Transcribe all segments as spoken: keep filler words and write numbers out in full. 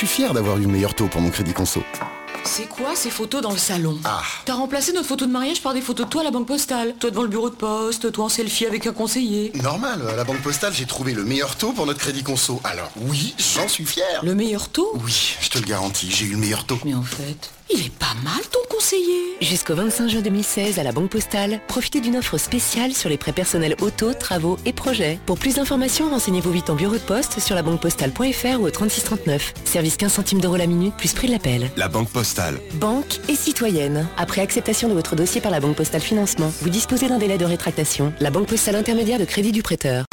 suis fier d'avoir eu le meilleur taux pour mon crédit conso. C'est quoi ces photos dans le salon? Ah. T'as remplacé notre photo de mariage par des photos de toi à la banque postale. Toi devant le bureau de poste, toi en selfie avec un conseiller. Normal, à la banque postale, j'ai trouvé le meilleur taux pour notre crédit conso. Alors oui, j'en suis fier. Le meilleur taux? Oui, je te le garantis, j'ai eu le meilleur taux. Mais en fait, il est pas mal ton conseiller. Jusqu'au vingt-cinq juin deux mille seize à la Banque Postale, profitez d'une offre spéciale sur les prêts personnels auto, travaux et projets. Pour plus d'informations, renseignez-vous vite en bureau de poste sur la banque postale point f r ou au trente-six trente-neuf. Service quinze centimes d'euros la minute plus prix de l'appel. La Banque Postale. Banque et citoyenne. Après acceptation de votre dossier par la Banque Postale Financement, vous disposez d'un délai de rétractation. La Banque Postale intermédiaire de crédit du prêteur.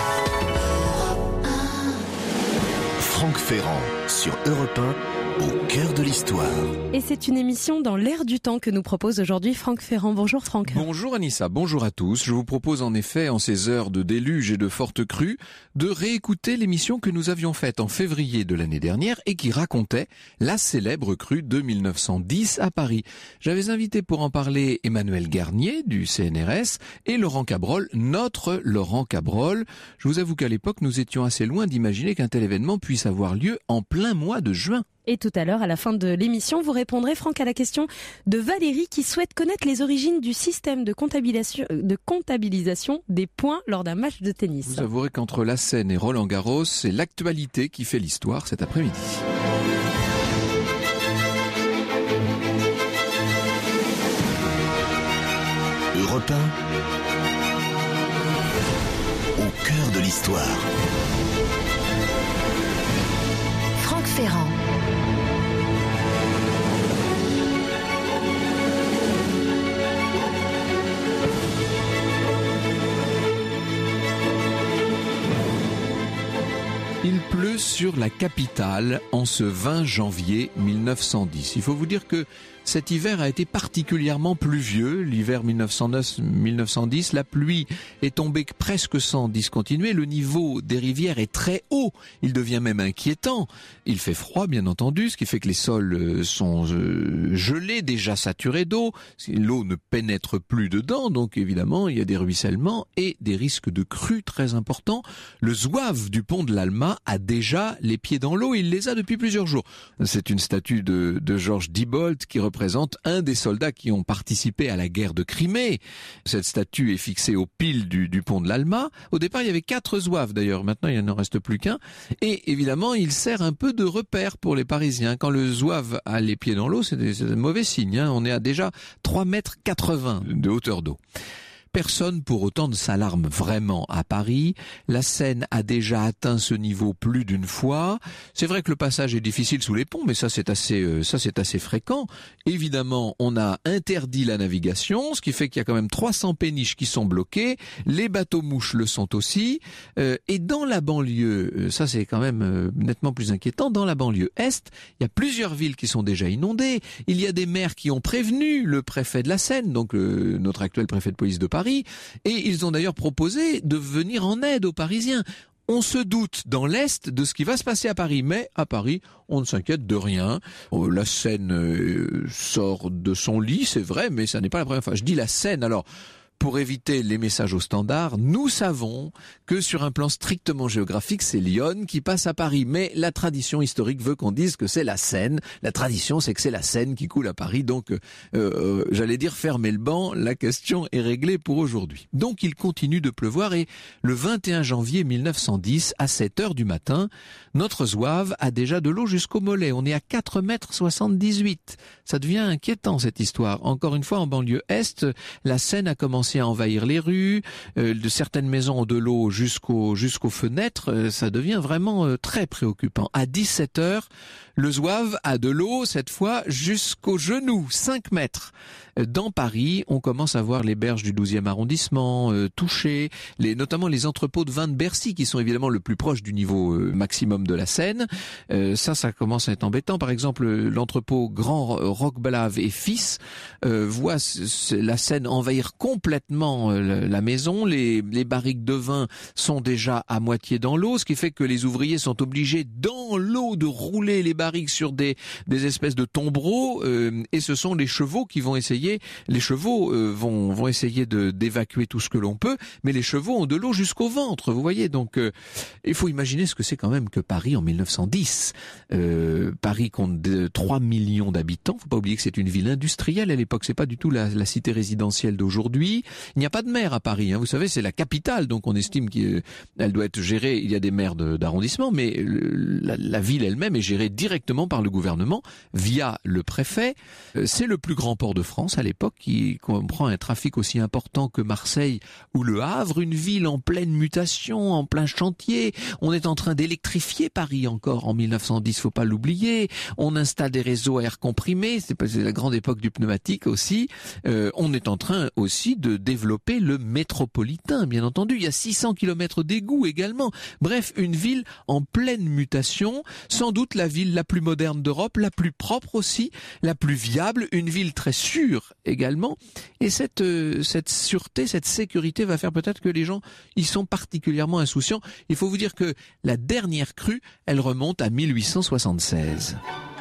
Franck Ferrand sur Europe un. Au cœur de l'histoire. Et c'est une émission dans l'air du temps que nous propose aujourd'hui Franck Ferrand. Bonjour Franck. Bonjour Anissa, bonjour à tous. Je vous propose en effet, en ces heures de déluge et de fortes crues, de réécouter l'émission que nous avions faite en février de l'année dernière et qui racontait la célèbre crue de mille neuf cent dix à Paris. J'avais invité pour en parler Emmanuel Garnier du C N R S et Laurent Cabrol, notre Laurent Cabrol. Je vous avoue qu'à l'époque, nous étions assez loin d'imaginer qu'un tel événement puisse avoir lieu en plein mois de juin. Et tout à l'heure, à la fin de l'émission, vous répondrez, Franck, à la question de Valérie qui souhaite connaître les origines du système de comptabilisation, de comptabilisation des points lors d'un match de tennis. Vous avouerez qu'entre la Seine et Roland Garros, c'est l'actualité qui fait l'histoire cet après-midi. Europe un. Au cœur de l'histoire. Franck Ferrand. Il pleut sur la capitale en ce vingt janvier mille neuf cent dix. Il faut vous dire que cet hiver a été particulièrement pluvieux. L'hiver mille neuf cent neuf mille neuf cent dix, la pluie est tombée presque sans discontinuer. Le niveau des rivières est très haut. Il devient même inquiétant. Il fait froid, bien entendu, ce qui fait que les sols sont gelés, déjà saturés d'eau. L'eau ne pénètre plus dedans, donc évidemment, il y a des ruissellements et des risques de crues très importants. Le zouave du pont de l'Alma a déjà les pieds dans l'eau. Il les a depuis plusieurs jours. C'est une statue de, de Georges Diebold qui représente un des soldats qui ont participé à la guerre de Crimée. Cette statue est fixée au pile du, du pont de l'Alma. Au départ, il y avait quatre zouaves d'ailleurs. Maintenant, il n'en reste plus qu'un. Et évidemment, il sert un peu de repère pour les Parisiens. Quand le zouave a les pieds dans l'eau, c'est, des, c'est un mauvais signe. Hein. On est à déjà trois mètres quatre-vingts de hauteur d'eau. Personne pour autant ne s'alarme vraiment à Paris. La Seine a déjà atteint ce niveau plus d'une fois. C'est vrai que le passage est difficile sous les ponts, mais ça c'est assez, euh, ça c'est assez fréquent. Évidemment, on a interdit la navigation, ce qui fait qu'il y a quand même trois cents péniches qui sont bloquées. Les bateaux-mouches le sont aussi. Euh, et dans la banlieue, euh, ça c'est quand même euh, nettement plus inquiétant, dans la banlieue Est, il y a plusieurs villes qui sont déjà inondées. Il y a des maires qui ont prévenu le préfet de la Seine, donc euh, notre actuel préfet de police de Paris, et ils ont d'ailleurs proposé de venir en aide aux Parisiens. On se doute dans l'Est de ce qui va se passer à Paris, mais à Paris, on ne s'inquiète de rien. La Seine sort de son lit, c'est vrai, mais ça n'est pas la première fois. Je dis la Seine, alors... Pour éviter les messages au standard, nous savons que sur un plan strictement géographique, c'est Lyon qui passe à Paris. Mais la tradition historique veut qu'on dise que c'est la Seine. La tradition, c'est que c'est la Seine qui coule à Paris. Donc, euh, euh, j'allais dire fermez le banc, la question est réglée pour aujourd'hui. Donc, il continue de pleuvoir et le vingt et un janvier mille neuf cent dix, à sept heures du matin, notre zouave a déjà de l'eau jusqu'au mollet. On est à quatre mètres soixante-dix-huit. Ça devient inquiétant, cette histoire. Encore une fois, en banlieue Est, la Seine a commencé à envahir les rues, euh, de certaines maisons ont de l'eau jusqu'aux jusqu'aux fenêtres, euh, ça devient vraiment euh, très préoccupant. À dix-sept heures, le zouave a de l'eau, cette fois, jusqu'aux genoux, cinq mètres. Dans Paris, on commence à voir les berges du douzième arrondissement euh, touchées, les, notamment les entrepôts de vin de Bercy, qui sont évidemment le plus proche du niveau euh, maximum de la Seine. Euh, ça, ça commence à être embêtant. Par exemple, l'entrepôt Grand Roqueblave et Fils euh, voit la Seine envahir complètement euh, la maison. Les, les barriques de vin sont déjà à moitié dans l'eau, ce qui fait que les ouvriers sont obligés, dans l'eau, de rouler les barriques barriques sur des, des espèces de tombereaux, euh, et ce sont les chevaux qui vont essayer, les chevaux euh, vont, vont essayer de, d'évacuer tout ce que l'on peut, mais les chevaux ont de l'eau jusqu'au ventre, vous voyez. Donc euh, il faut imaginer ce que c'est quand même que Paris en mille neuf cent dix. Euh, Paris compte de trois millions d'habitants, faut pas oublier que c'est une ville industrielle à l'époque, c'est pas du tout la, la cité résidentielle d'aujourd'hui. Il n'y a pas de maire à Paris, hein. Vous savez, c'est la capitale, donc on estime qu'elle doit être gérée, il y a des maires de, d'arrondissement, mais le, la, la ville elle-même est gérée directement par le gouvernement via le préfet. C'est le plus grand port de France à l'époque, qui comprend un trafic aussi important que Marseille ou Le Havre, une ville en pleine mutation, en plein chantier. On est en train d'électrifier Paris encore en mille neuf cent dix, faut pas l'oublier. On installe des réseaux à air comprimé, c'est la grande époque du pneumatique aussi. Euh, on est en train aussi de développer le métropolitain, bien entendu. Il y a six cents kilomètres d'égouts également. Bref, une ville en pleine mutation, sans doute la ville la plus moderne d'Europe, la plus propre aussi, la plus viable, une ville très sûre également. Et cette, euh, cette sûreté, cette sécurité va faire peut-être que les gens y sont particulièrement insouciants. Il faut vous dire que la dernière crue, elle remonte à mille huit cent soixante-seize.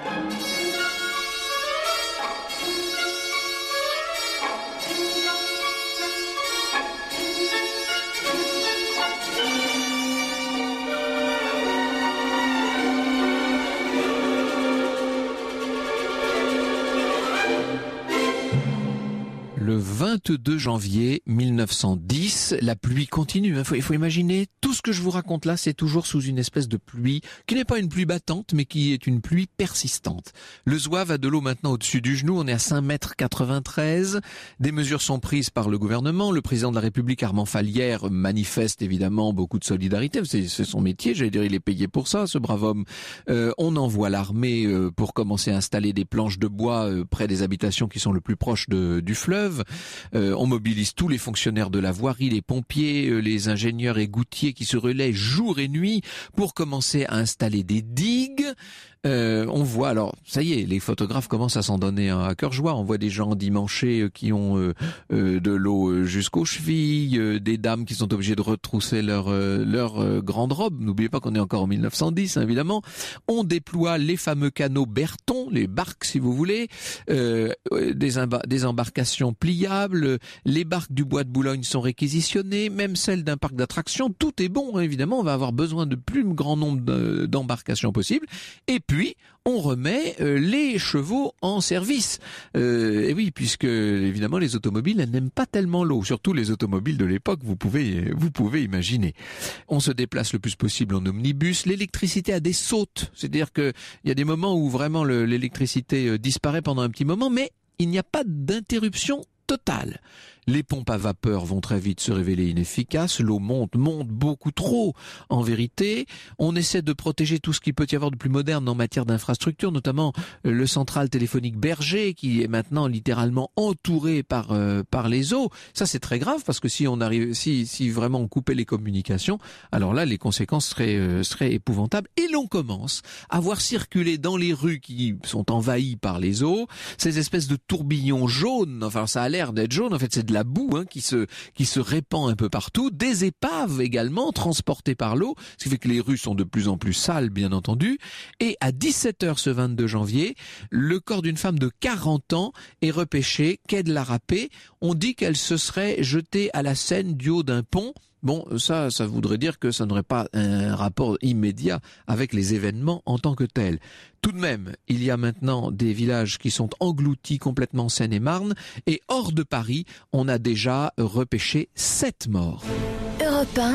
Le vingt-deux janvier mille neuf cent dix, la pluie continue. Il faut, il faut imaginer, tout ce que je vous raconte là, c'est toujours sous une espèce de pluie qui n'est pas une pluie battante, mais qui est une pluie persistante. Le Zouave a de l'eau maintenant au-dessus du genou. On est à cinq mètres quatre-vingt-treize. Des mesures sont prises par le gouvernement. Le président de la République, Armand Fallière, manifeste évidemment beaucoup de solidarité. C'est, c'est son métier. J'allais dire, il est payé pour ça, ce brave homme. Euh, on envoie l'armée euh, pour commencer à installer des planches de bois euh, près des habitations qui sont le plus proches de, du fleuve. Euh, on mobilise tous les fonctionnaires de la voirie, les pompiers, euh, les ingénieurs et goutiers qui se relaient jour et nuit pour commencer à installer des digues. Euh, on voit, alors ça y est, les photographes commencent à s'en donner à cœur joie. On voit des gens endimanchés euh, qui ont euh, euh, de l'eau jusqu'aux chevilles, euh, des dames qui sont obligées de retrousser leur euh, leur euh, grande robe. N'oubliez pas qu'on est encore en mille neuf cent dix, hein, évidemment. On déploie les fameux canaux Berton, les barques si vous voulez, euh, des, imba- des embarcations pliables. Les barques du bois de Boulogne sont réquisitionnées, même celles d'un parc d'attractions. Tout est bon, hein, évidemment. On va avoir besoin de plus grand nombre de, d'embarcations possibles. Et puis, on remet euh, les chevaux en service. Euh, et oui, puisque évidemment les automobiles elles n'aiment pas tellement l'eau, surtout les automobiles de l'époque, vous pouvez vous pouvez imaginer. On se déplace le plus possible en omnibus. L'électricité a des sautes, c'est-à-dire que il y a des moments où vraiment le, l'électricité euh, disparaît pendant un petit moment, mais il n'y a pas d'interruption totale. Les pompes à vapeur vont très vite se révéler inefficaces, l'eau monte, monte beaucoup trop en vérité. On essaie de protéger tout ce qu'il peut y avoir de plus moderne en matière d'infrastructure, notamment le central téléphonique Berger qui est maintenant littéralement entouré par euh, par les eaux. Ça c'est très grave parce que si on arrive, si si vraiment on coupait les communications, alors là les conséquences seraient euh, seraient épouvantables. Et l'on commence à voir circuler dans les rues qui sont envahies par les eaux ces espèces de tourbillons jaunes. Enfin ça a l'air d'être jaune, en fait c'est de la boue hein, qui se qui se répand un peu partout, des épaves également transportées par l'eau, ce qui fait que les rues sont de plus en plus sales bien entendu. Et à dix-sept heures ce vingt-deux janvier, le corps d'une femme de quarante ans est repêché quai de la Râpée. On dit qu'elle se serait jetée à la Seine du haut d'un pont. Bon, ça, ça voudrait dire que ça n'aurait pas un rapport immédiat avec les événements en tant que tels. Tout de même, il y a maintenant des villages qui sont engloutis complètement en Seine-et-Marne, et hors de Paris, on a déjà repêché sept morts. Europe un,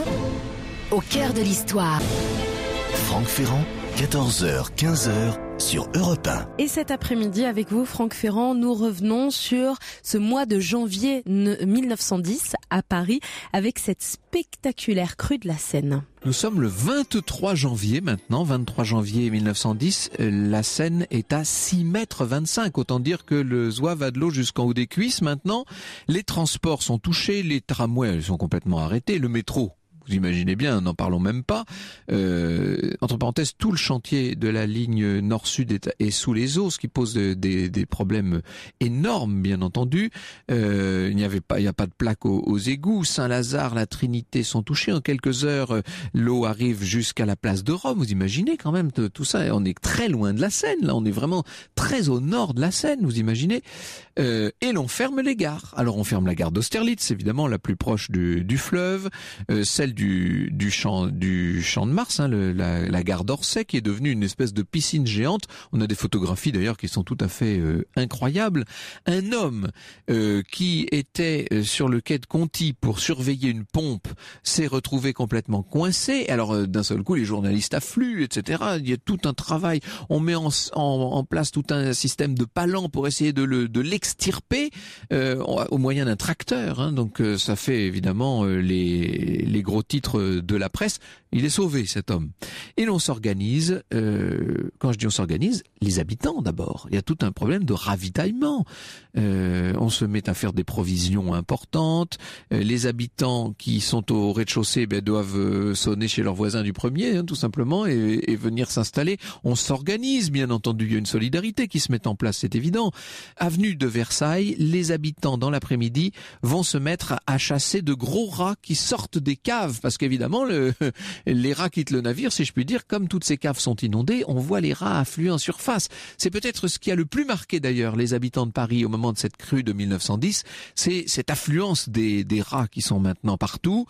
au cœur de l'histoire. Franck Ferrand, quatorze heures, quinze heures sur Europe un. Et cet après-midi, avec vous, Franck Ferrand, nous revenons sur ce mois de janvier mille neuf cent dix à Paris, avec cette spectaculaire crue de la Seine. Nous sommes le vingt-trois janvier maintenant, vingt-trois janvier mille neuf cent dix, la Seine est à six mètres vingt-cinq, autant dire que le Zouave a de l'eau jusqu'en haut des cuisses maintenant. Les transports sont touchés, les tramways sont complètement arrêtés, le métro vous imaginez bien, n'en parlons même pas. Euh, entre parenthèses, tout le chantier de la ligne nord-sud est, est sous les eaux, ce qui pose des, des, des problèmes énormes, bien entendu. Euh, il n'y avait pas, il n'y a pas de plaque aux, aux égouts. Saint-Lazare, la Trinité sont touchés. En quelques heures, l'eau arrive jusqu'à la place de Rome. Vous imaginez quand même tout ça. On est très loin de la Seine. Là, on est vraiment très au nord de la Seine. Vous imaginez. Euh, et l'on ferme les gares. Alors, on ferme la gare d'Austerlitz, évidemment, la plus proche du, du fleuve, euh, celle du, du champ, du champ de Mars, hein, le, la, la gare d'Orsay, qui est devenue une espèce de piscine géante. On a des photographies d'ailleurs qui sont tout à fait euh, incroyables. Un homme euh, qui était sur le quai de Conti pour surveiller une pompe s'est retrouvé complètement coincé. Alors, euh, d'un seul coup, les journalistes affluent, et cetera. Il y a tout un travail. On met en, en, en place tout un système de palans pour essayer de le de l'extirper euh, au moyen d'un tracteur. Hein. Donc, euh, ça fait évidemment euh, les les gros titres de la presse. Il est sauvé, cet homme. Et l'on s'organise, euh, quand je dis on s'organise, les habitants d'abord. Il y a tout un problème de ravitaillement. Euh, on se met à faire des provisions importantes. Euh, les habitants qui sont au rez-de-chaussée ben, doivent euh, sonner chez leurs voisins du premier, hein, tout simplement, et, et venir s'installer. On s'organise, bien entendu. Il y a une solidarité qui se met en place, c'est évident. Avenue de Versailles, les habitants, dans l'après-midi, vont se mettre à chasser de gros rats qui sortent des caves, parce qu'évidemment, le... les rats quittent le navire, si je puis dire. Comme toutes ces caves sont inondées, on voit les rats affluer en surface. C'est peut-être ce qui a le plus marqué d'ailleurs les habitants de Paris au moment de cette crue de mille neuf cent dix, c'est cette affluence des, des rats qui sont maintenant partout.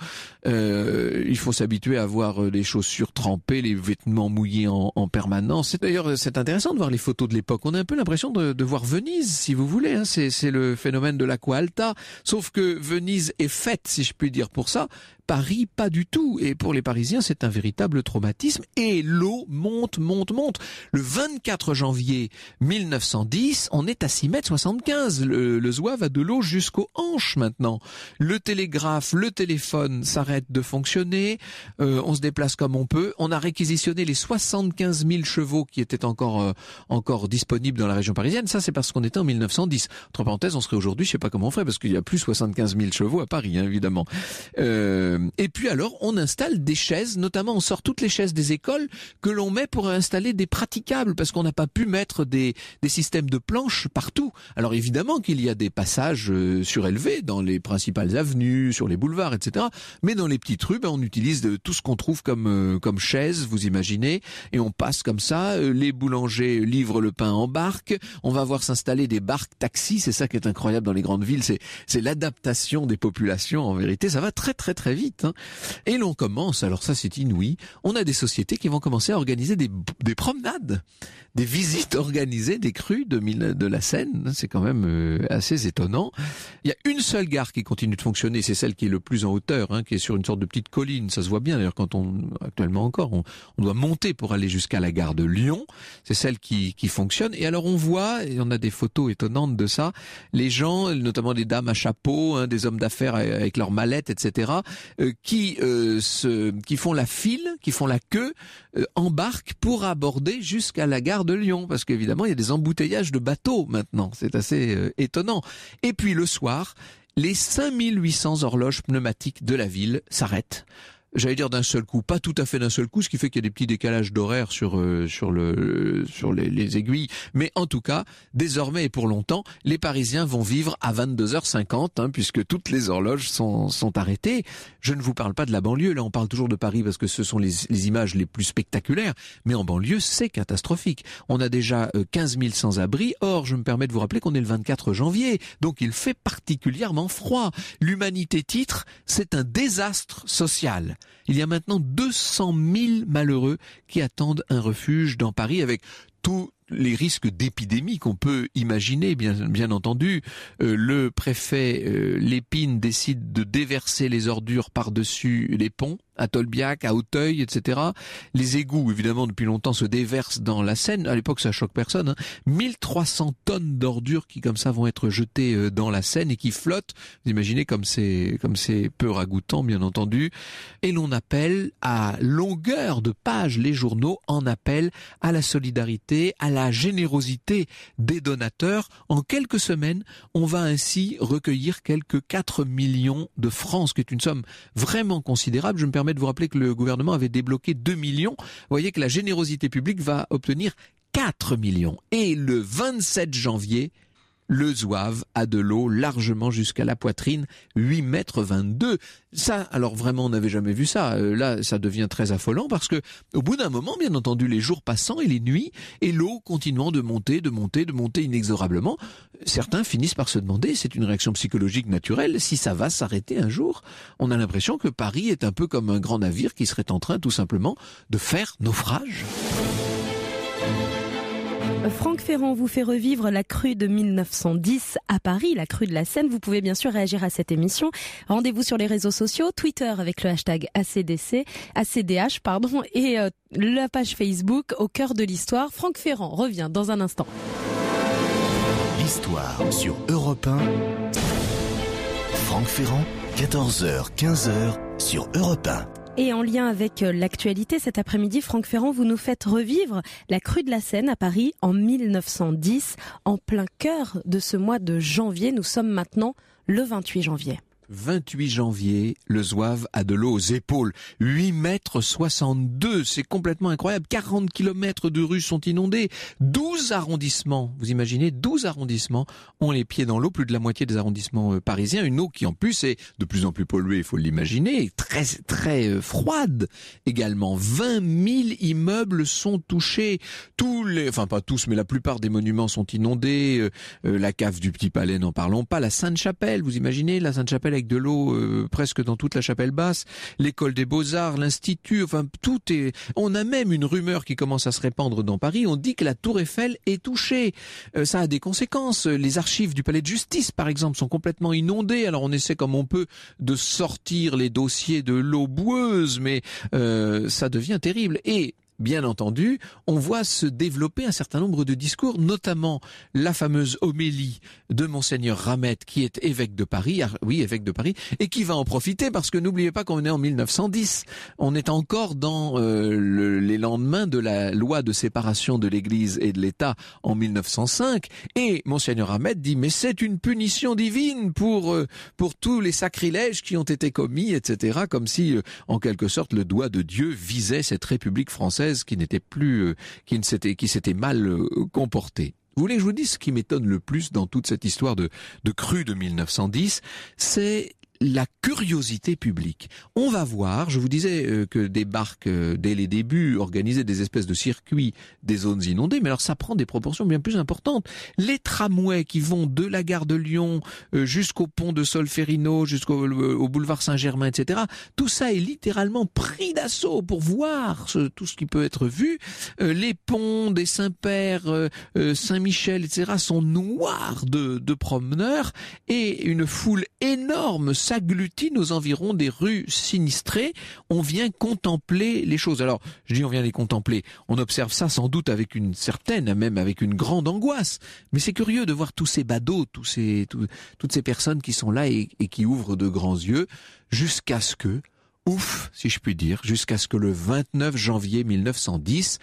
Euh, il faut s'habituer à voir les chaussures trempées, les vêtements mouillés en, en permanence. C'est d'ailleurs c'est intéressant de voir les photos de l'époque. On a un peu l'impression de, de voir Venise, si vous voulez. Hein. C'est, c'est le phénomène de l'Aqua Alta. Sauf que Venise est faite, si je puis dire, pour ça. Paris, pas du tout. Et pour les Parisiens, c'est un véritable traumatisme. Et l'eau monte, monte, monte. Le vingt-quatre janvier mille neuf cent dix, on est à six mètres soixante-quinze. Le, le Zouave a de l'eau jusqu'aux hanches maintenant. Le télégraphe, le téléphone s'arrête de fonctionner. Euh, on se déplace comme on peut. On a réquisitionné les soixante-quinze mille chevaux qui étaient encore euh, encore disponibles dans la région parisienne. Ça, c'est parce qu'on était en mille neuf cent dix. Entre parenthèses, on serait aujourd'hui, je sais pas comment on ferait, parce qu'il y a plus soixante-quinze mille chevaux à Paris, hein, évidemment. Euh, Et puis alors, on installe des chaises, notamment on sort toutes les chaises des écoles que l'on met pour installer des praticables, parce qu'on n'a pas pu mettre des, des systèmes de planches partout. Alors évidemment qu'il y a des passages euh, surélevés dans les principales avenues, sur les boulevards, et cetera. Mais dans les petites rues, ben, on utilise de, tout ce qu'on trouve comme, euh, comme chaises, vous imaginez, et on passe comme ça. Euh, les boulangers livrent le pain en barque. On va voir s'installer des barques taxis. C'est ça qui est incroyable dans les grandes villes, c'est, c'est l'adaptation des populations. En vérité, ça va très très très vite. Et l'on commence, alors ça c'est inouï, on a des sociétés qui vont commencer à organiser des, des promenades, des visites organisées des crues de, de la Seine. C'est quand même euh, assez étonnant. Il y a une seule gare qui continue de fonctionner, c'est celle qui est le plus en hauteur, hein, qui est sur une sorte de petite colline. Ça se voit bien d'ailleurs quand on, actuellement encore, on, on doit monter pour aller jusqu'à la gare de Lyon. C'est celle qui, qui fonctionne. Et alors on voit, et on a des photos étonnantes de ça, les gens, notamment des dames à chapeau, hein, des hommes d'affaires avec leurs mallettes, et cetera, Euh, qui euh, se, qui font la file, qui font la queue, euh, embarquent pour aborder jusqu'à la gare de Lyon, parce qu'évidemment il y a des embouteillages de bateaux maintenant, c'est assez euh, étonnant. Et puis le soir, les cinq mille huit cents horloges pneumatiques de la ville s'arrêtent. J'allais dire d'un seul coup, pas tout à fait d'un seul coup, ce qui fait qu'il y a des petits décalages d'horaire sur euh, sur le sur les, les aiguilles, mais en tout cas, désormais et pour longtemps, les Parisiens vont vivre à vingt-deux heures cinquante, hein, puisque toutes les horloges sont sont arrêtées. Je ne vous parle pas de la banlieue, là on parle toujours de Paris parce que ce sont les les images les plus spectaculaires, mais en banlieue c'est catastrophique. On a déjà euh, quinze mille sans-abri. Or, je me permets de vous rappeler qu'on est le vingt-quatre janvier, donc il fait particulièrement froid. L'Humanité titre, c'est un désastre social. Il y a maintenant deux cent mille malheureux qui attendent un refuge dans Paris, avec tous les risques d'épidémie qu'on peut imaginer, bien, bien entendu. Euh, le préfet euh, Lépine décide de déverser les ordures par-dessus les ponts, à Tolbiac, à Auteuil, et cetera. Les égouts, évidemment, depuis longtemps, se déversent dans la Seine. À l'époque, ça choque personne. Hein. mille trois cents tonnes d'ordures qui, comme ça, vont être jetées dans la Seine et qui flottent. Vous imaginez comme c'est, comme c'est peu ragoûtant, bien entendu. Et l'on appelle à longueur de page, les journaux en appellent à la solidarité, à la générosité des donateurs. En quelques semaines, on va ainsi recueillir quelques quatre millions de francs, ce qui est une somme vraiment considérable. Je me permets permet de vous rappeler que le gouvernement avait débloqué deux millions. Vous voyez que la générosité publique va obtenir quatre millions. Et le vingt-sept janvier, le zouave a de l'eau largement jusqu'à la poitrine, huit mètres vingt-deux. Ça, alors vraiment, on n'avait jamais vu ça. Euh, là, ça devient très affolant parce que, au bout d'un moment, bien entendu, les jours passant et les nuits, et l'eau continuant de monter, de monter, de monter inexorablement, certains finissent par se demander, c'est une réaction psychologique naturelle, si ça va s'arrêter un jour. On a l'impression que Paris est un peu comme un grand navire qui serait en train, tout simplement, de faire naufrage. Franck Ferrand vous fait revivre la crue de mille neuf cent dix à Paris, la crue de la Seine. Vous pouvez bien sûr réagir à cette émission. Rendez-vous sur les réseaux sociaux, Twitter avec le hashtag A C D C, A C D H, pardon, et euh, la page Facebook Au cœur de l'histoire. Franck Ferrand revient dans un instant. L'histoire sur Europe un. Franck Ferrand, quatorze heures quinze sur Europe un. Et en lien avec l'actualité, cet après-midi, Franck Ferrand, vous nous faites revivre la crue de la Seine à Paris en mille neuf cent dix, en plein cœur de ce mois de janvier. Nous sommes maintenant le vingt-huit janvier. vingt-huit janvier, le zouave a de l'eau aux épaules. huit mètres soixante-deux, c'est complètement incroyable. quarante kilomètres de rues sont inondés. douze arrondissements, vous imaginez, douze arrondissements ont les pieds dans l'eau, plus de la moitié des arrondissements euh, parisiens. Une eau qui en plus est de plus en plus polluée, il faut l'imaginer, très très euh, froide également. vingt mille immeubles sont touchés. Tous les, enfin pas tous, mais la plupart des monuments sont inondés. Euh, euh, la cave du Petit Palais, n'en parlons pas. La Sainte-Chapelle, vous imaginez, la Sainte-Chapelle avec de l'eau euh, presque dans toute la chapelle basse, l'école des beaux-arts, l'institut, enfin tout est... On a même une rumeur qui commence à se répandre dans Paris, on dit que la tour Eiffel est touchée. Euh, ça a des conséquences. Les archives du palais de justice, par exemple, sont complètement inondées. Alors on essaie comme on peut de sortir les dossiers de l'eau boueuse, mais euh, ça devient terrible. Et bien entendu, on voit se développer un certain nombre de discours, notamment la fameuse homélie de Monseigneur Ramette, qui est évêque de Paris, oui, évêque de Paris, et qui va en profiter, parce que n'oubliez pas qu'on est en mille neuf cent dix. On est encore dans euh, le, les lendemains de la loi de séparation de l'Église et de l'État en mille neuf cent cinq, et Monseigneur Ramette dit, mais c'est une punition divine pour, euh, pour tous les sacrilèges qui ont été commis, et cetera, comme si, euh, en quelque sorte, le doigt de Dieu visait cette République française qui n'était plus, euh, qui ne s'était, qui s'était mal euh, comportée. Vous voulez que je vous dise ce qui m'étonne le plus dans toute cette histoire de, de crue de mille neuf cent dix, c'est la curiosité publique. On va voir, je vous disais euh, que des barques, euh, dès les débuts, organisaient des espèces de circuits des zones inondées, mais alors ça prend des proportions bien plus importantes. Les tramways qui vont de la gare de Lyon euh, jusqu'au pont de Solferino, jusqu'au euh, au boulevard Saint-Germain, et cetera, tout ça est littéralement pris d'assaut pour voir ce, tout ce qui peut être vu. Euh, les ponts des Saint-Père, euh, euh, Saint-Michel, et cetera sont noirs de, de promeneurs, et une foule énorme s'agglutine aux environs des rues sinistrées. On vient contempler les choses. Alors, je dis on vient les contempler. On observe ça sans doute avec une certaine, même avec une grande angoisse. Mais c'est curieux de voir tous ces badauds, tous ces, tout, toutes ces personnes qui sont là et, et qui ouvrent de grands yeux jusqu'à ce que, ouf, si je puis dire, jusqu'à ce que le vingt-neuf janvier mille neuf cent dix,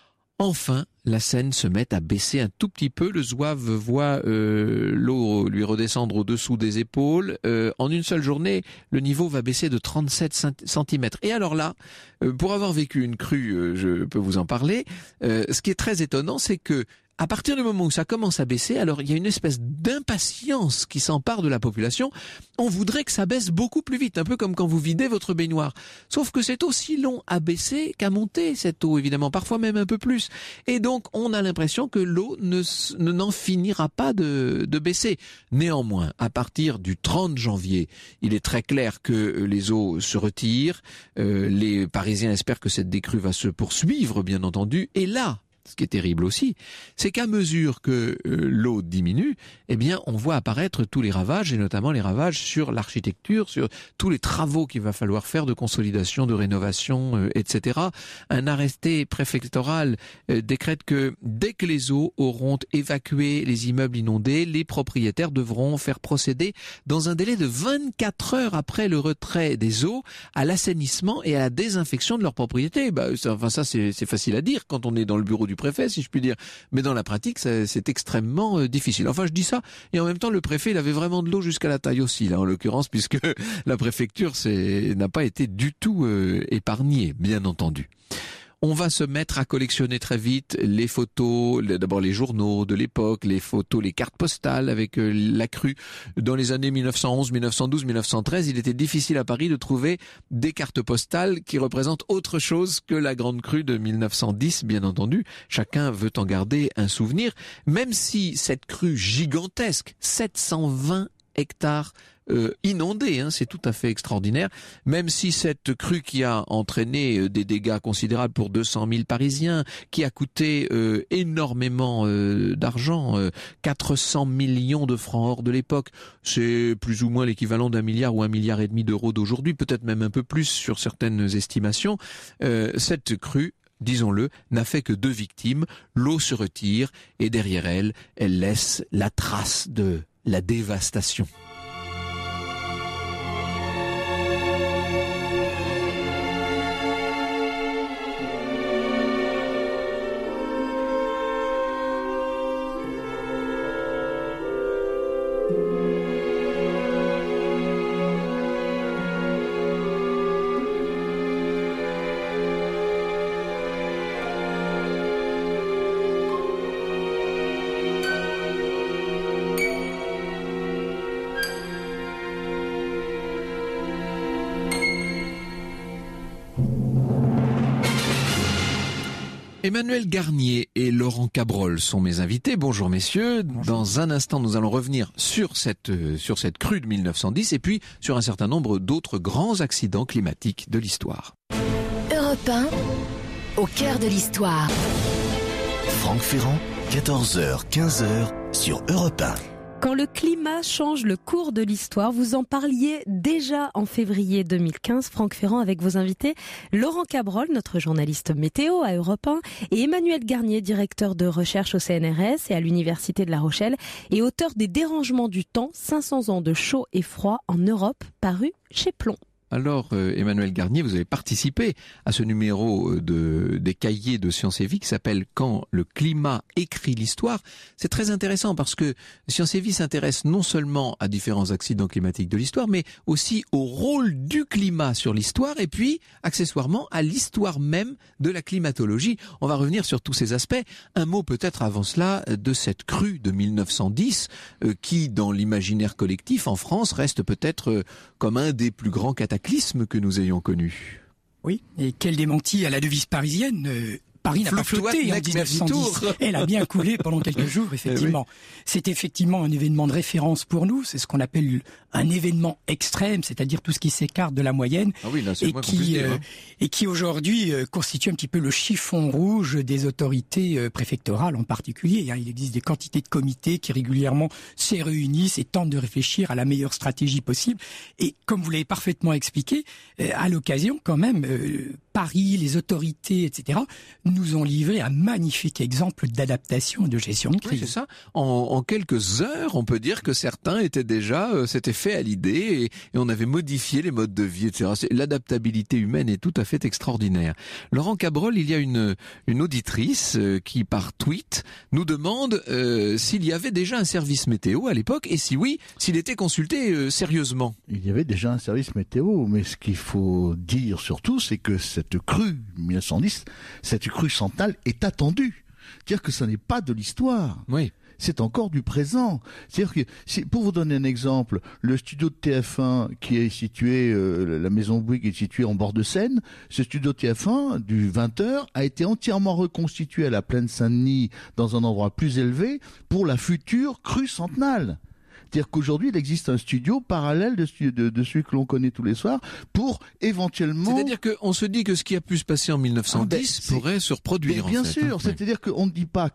enfin, la Seine se met à baisser un tout petit peu. Le zouave voit euh, l'eau lui redescendre au-dessous des épaules. Euh, en une seule journée, le niveau va baisser de trente-sept centimètres. Et alors là, euh, pour avoir vécu une crue, euh, je peux vous en parler, euh, ce qui est très étonnant, c'est que à partir du moment où ça commence à baisser, alors il y a une espèce d'impatience qui s'empare de la population. On voudrait que ça baisse beaucoup plus vite, un peu comme quand vous videz votre baignoire. Sauf que c'est aussi long à baisser qu'à monter, cette eau, évidemment, parfois même un peu plus. Et donc, on a l'impression que l'eau ne, ne n'en finira pas de, de baisser. Néanmoins, à partir du trente janvier, il est très clair que les eaux se retirent. Euh, les Parisiens espèrent que cette décrue va se poursuivre, bien entendu. Et là, ce qui est terrible aussi, c'est qu'à mesure que euh, l'eau diminue, eh bien, on voit apparaître tous les ravages, et notamment les ravages sur l'architecture, sur tous les travaux qu'il va falloir faire de consolidation, de rénovation, euh, et cetera. Un arrêté préfectoral euh, décrète que dès que les eaux auront évacué les immeubles inondés, les propriétaires devront faire procéder dans un délai de vingt-quatre heures après le retrait des eaux à l'assainissement et à la désinfection de leur propriété. Bah, ça, enfin ça c'est, c'est facile à dire quand on est dans le bureau du préfet, si je puis dire. Mais dans la pratique, ça, c'est extrêmement euh, difficile. Enfin, je dis ça, et en même temps, le préfet, il avait vraiment de l'eau jusqu'à la taille aussi, là, en l'occurrence, puisque la préfecture c'est, n'a pas été du tout euh, épargnée, bien entendu. On va se mettre à collectionner très vite les photos, d'abord les journaux de l'époque, les photos, les cartes postales avec euh, la crue. Dans les années mille neuf cent onze, mille neuf cent douze, mille neuf cent treize, il était difficile à Paris de trouver des cartes postales qui représentent autre chose que la grande crue de mille neuf cent dix, bien entendu. Chacun veut en garder un souvenir, même si cette crue gigantesque, sept cent vingt hectares, Euh, inondé, hein, c'est tout à fait extraordinaire, même si cette crue qui a entraîné euh, des dégâts considérables pour deux cent mille Parisiens, qui a coûté euh, énormément euh, d'argent, euh, quatre cents millions de francs hors de l'époque, c'est plus ou moins l'équivalent d'un milliard ou un milliard et demi d'euros d'aujourd'hui, peut-être même un peu plus sur certaines estimations, euh, cette crue, disons-le, n'a fait que deux victimes, l'eau se retire et derrière elle, elle laisse la trace de la dévastation. Emmanuel Garnier et Laurent Cabrol sont mes invités. Bonjour messieurs. Bonjour. Dans un instant, nous allons revenir sur cette, euh, sur cette crue de mille neuf cent dix et puis sur un certain nombre d'autres grands accidents climatiques de l'histoire. Europe un, au cœur de l'histoire. Franck Ferrand, quatorze heures, quinze heures sur Europe un. Quand le climat change le cours de l'histoire, vous en parliez déjà en février deux mille quinze, Franck Ferrand, avec vos invités Laurent Cabrol, notre journaliste météo à Europe un, et Emmanuel Garnier, directeur de recherche au C N R S et à l'Université de La Rochelle, et auteur des Dérangements du temps, cinq cents ans de chaud et froid en Europe, paru chez Plomb. Alors, euh, Emmanuel Garnier, vous avez participé à ce numéro de, des cahiers de Sciences et Vie qui s'appelle « Quand le climat écrit l'histoire ». C'est très intéressant parce que Sciences et Vie s'intéresse non seulement à différents accidents climatiques de l'histoire, mais aussi au rôle du climat sur l'histoire et puis, accessoirement, à l'histoire même de la climatologie. On va revenir sur tous ces aspects. Un mot peut-être avant cela de cette crue de mille neuf cent dix euh, qui, dans l'imaginaire collectif en France, reste peut-être euh, comme un des plus grands cataclysmes que nous ayons connu. Oui, et quel démenti à la devise parisienne. euh, Paris n'a pas flotté en dix-neuf cent dix. Elle a bien coulé pendant quelques jours, effectivement. Eh oui. C'est effectivement un événement de référence pour nous. C'est ce qu'on appelle un événement extrême, c'est-à-dire tout ce qui s'écarte de la moyenne. Ah oui, là, c'est et, moins qui, compliqué, euh, hein. et qui aujourd'hui euh, constitue un petit peu le chiffon rouge des autorités euh, préfectorales en particulier. Hein. Il existe des quantités de comités qui régulièrement se réunissent et tentent de réfléchir à la meilleure stratégie possible. Et comme vous l'avez parfaitement expliqué, euh, à l'occasion quand même, euh, Paris, les autorités, et cetera, nous ont livré un magnifique exemple d'adaptation et de gestion de crise. Oui, c'est ça. En, en quelques heures, on peut dire que certains étaient déjà, euh, s'étaient fait à l'idée et, et on avait modifié les modes de vie, et cetera. C'est, l'adaptabilité humaine est tout à fait extraordinaire. Laurent Cabrol, il y a une, une auditrice euh, qui, par tweet, nous demande euh, s'il y avait déjà un service météo à l'époque et si oui, s'il était consulté euh, sérieusement. Il y avait déjà un service météo, mais ce qu'il faut dire surtout, c'est que cette crue mille neuf cent dix, cette crue centenale est attendue. C'est-à-dire que ce n'est pas de l'histoire. Oui. C'est encore du présent. C'est-à-dire que, si, pour vous donner un exemple, le studio de T F un qui est situé, euh, la maison Bouygues est située en bord de Seine, ce studio de T F un du vingt heures a été entièrement reconstitué à la plaine Saint-Denis dans un endroit plus élevé pour la future crue centenale. C'est-à-dire qu'aujourd'hui, il existe un studio parallèle de, de, de celui que l'on connaît tous les soirs pour éventuellement... C'est-à-dire qu'on se dit que ce qui a pu se passer en mille neuf cent dix ah ben, pourrait se reproduire. Bien en fait, sûr, hein. c'est-à-dire qu'on ne dit pas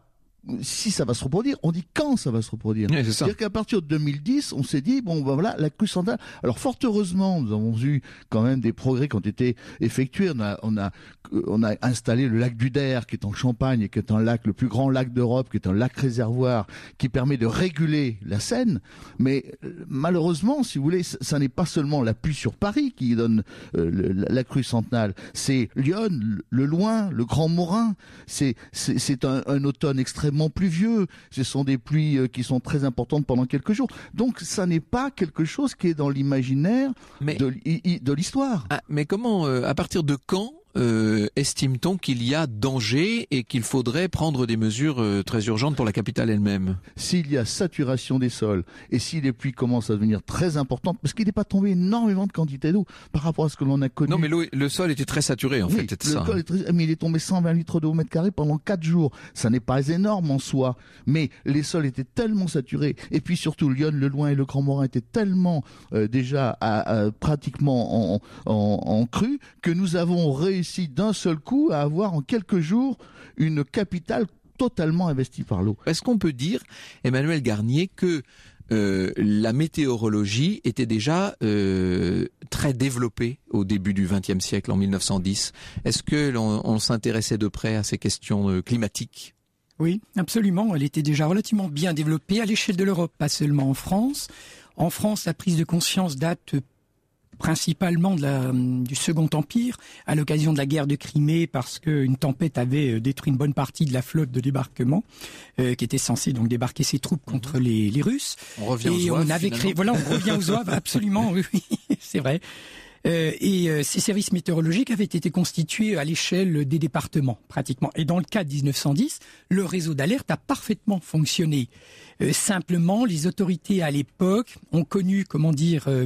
si ça va se reproduire, on dit quand ça va se reproduire. Oui, c'est ça. C'est-à-dire qu'à partir de deux mille dix, on s'est dit, bon, ben voilà, la crue centrale. Alors, fort heureusement, nous avons eu quand même des progrès qui ont été effectués. On a, on a, on a installé le lac d'Uder, qui est en Champagne, et qui est un lac, le plus grand lac d'Europe, qui est un lac réservoir, qui permet de réguler la Seine. Mais, malheureusement, si vous voulez, ça n'est pas seulement la pluie sur Paris qui donne euh, le, la crue centrale. C'est Lyon, le Loing, le Grand Morin. C'est, c'est, c'est un, un automne extrêmement pluvieux. Ce sont des pluies euh, qui sont très importantes pendant quelques jours. Donc, ça n'est pas quelque chose qui est dans l'imaginaire mais, de, de l'histoire. Ah, mais comment, euh, à partir de quand Euh, estime-t-on qu'il y a danger et qu'il faudrait prendre des mesures euh, très urgentes pour la capitale elle-même? S'il y a saturation des sols et si les pluies commencent à devenir très importantes, parce qu'il n'est pas tombé énormément de quantité d'eau par rapport à ce que l'on a connu. Non, mais l'eau, le sol était très saturé en oui, fait, c'est ça. Sol est très, mais il est tombé cent vingt litres d'eau au mètre carré pendant quatre jours. Ça n'est pas énorme en soi, mais les sols étaient tellement saturés. Et puis surtout, Lyon, le Loing et le Grand Morin étaient tellement euh, déjà à, à, pratiquement en, en, en crue que nous avons réussi d'un seul coup à avoir en quelques jours une capitale totalement investie par l'eau. Est-ce qu'on peut dire, Emmanuel Garnier, que euh, la météorologie était déjà euh, très développée au début du vingtième siècle, en mille neuf cent dix? Est-ce que l'on on s'intéressait de près à ces questions euh, climatiques? Oui, absolument. Elle était déjà relativement bien développée à l'échelle de l'Europe, pas seulement en France. En France, la prise de conscience date principalement de la, du Second Empire, à l'occasion de la guerre de Crimée, parce qu'une tempête avait détruit une bonne partie de la flotte de débarquement, euh, qui était censée donc débarquer ses troupes contre les, les Russes. On revient et aux on avait créé, voilà, on revient aux oeuvres, absolument, oui, oui, c'est vrai. Euh, et euh, ces services météorologiques avaient été constitués à l'échelle des départements, pratiquement. Et dans le cas de dix-neuf cent dix, le réseau d'alerte a parfaitement fonctionné. Euh, simplement, les autorités à l'époque ont connu, comment dire, euh,